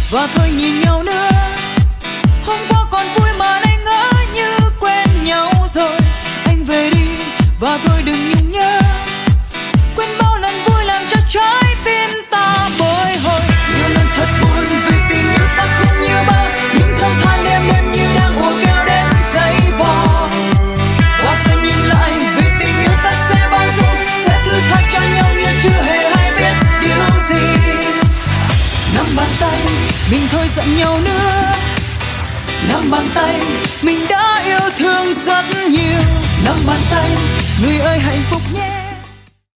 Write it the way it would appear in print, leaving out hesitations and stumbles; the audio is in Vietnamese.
và thôi nhìn nhau nữa. Hôm qua còn vui mà nay ngỡ như quen nhau rồi. Anh về đi và thôi đừng nhung nhớ, quên bao lần vui làm cho trái tim ta bồi hồi. Nhiều lần thật buồn vì tình yêu ta không như mơ, những thơ than đêm đêm như đang hùa kêu đến giây vò. Và giờ nhìn lại vì tình yêu ta sẽ bao dung, sẽ thứ tha cho nhau như chưa hề hay biết điều gì. Nắm bàn tay mình thôi giận nhau nữa, nắm bàn tay mình đã yêu thương rất nhiều. Nắm bàn tay người ơi hạnh phúc nhé.